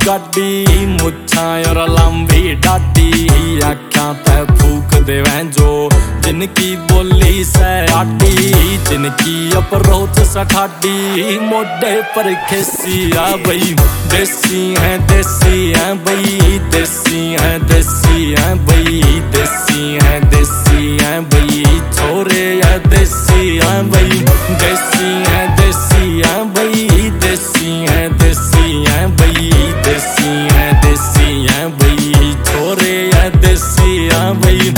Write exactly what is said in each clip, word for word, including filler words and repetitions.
गाड़ी, मुच्छा और लंबी डाडी, आख्या ते फूक देवें जो जिनकी बोली से आटी, जिनकी अप्रोच सठाडी, मोडे पर खिसिया बई। देसी है देसी है बई, देसी है देसी है बई, देसी है देसी है बई, छोरे है देसी है बई, देसी है देसी है बई, देसी है देसी है बई, देसी है देसी है बई, छोरे है देसी है बई।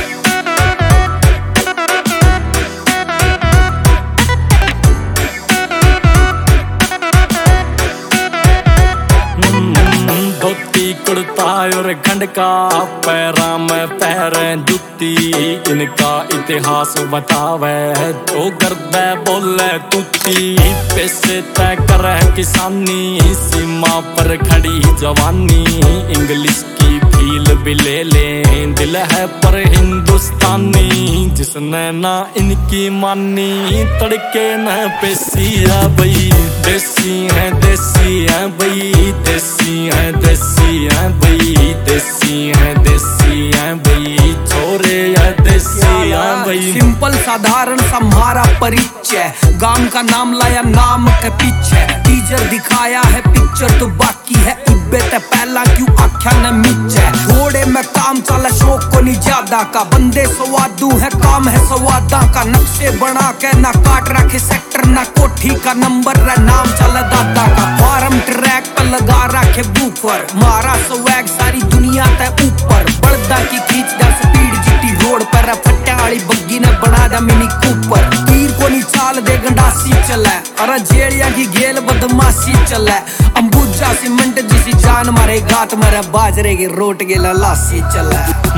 धोती कुर्ता और खंड का, पैरा में पैर जुत्ती, इनका इतिहास बतावे तो गर्दे बोले तुत्ती। पैसे तय करे किसानी, सीमा पर खड़ी जवानी, इंग्लिश की फील भी ले ले, दिल है पर हिंदुस्तानी, जिसने ना इनकी मानी तड़के न पेशिया बई। देसी है देसी है बई, देसी है देसी है बई, देसी है देसी है बई, छोरे है देसी है बई। सिंपल साधारण सा हमारा परिचय, गांव का नाम लाया नाम के पीछे, टीचर दिखाया है पिक्चर तो बाकी है इब्बे ते पहला क्यों आख्या न मीचे। घोड़े में काम चला शौक को नहीं ज्यादा का, बंदे स्वादू है काम है स्वादा का, नक्शे बना के ना काट रखे सेक्टर ना कोठी का नंबर रे नाम चला दादा का, फार्म ट्रैक पर लगा रखे बूफर, मारा स्वैग सारी दुनिया ते ऊपर, बड़दा की खींच दा स्पीड जीटी रोड पर, फट्टा वाली बग्गी ने बना दा मिनी कूपर, तीर को नहीं चाल दे गंडासी चले, अरे जेड़िया की गेल बदमाशी चले, अंबुजा सीमेंट जिसी जान मारे गात मारे बाजरे की रोट के लासी चले।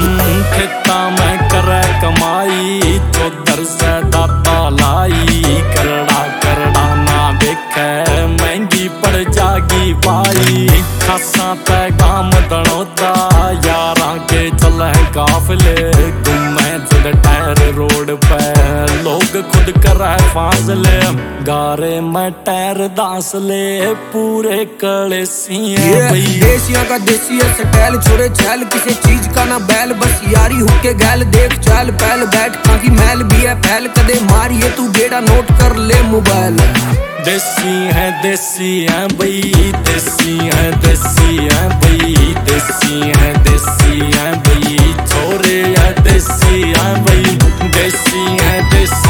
खेता में करे कमाई, चौधर से दाता लाई, करड़ा करड़ा ना देखे महंगी पड़ जागी पाई, खासा ते काम दड़ोता, यारा के चले काफले, घूमे जुड़ टायर रोड पे, लोग खुद करे फासले, गारे में टायर दासले, पूरे कलेसियां बई। देसिया का देसी है स्टाइल, छोरे छैल किसी चीज का ना बैल, बस यारी हुक्के गैल देख चल पहल, बैठ काकी मैल भी है फैल, कदे मारिए तू गेड़ा नोट कर ले मोबाइल। देसी है देसी है बई, देसी है देसी है बई, देसी है देसी है बई, छोरे है देसी है बई, देसी है देसी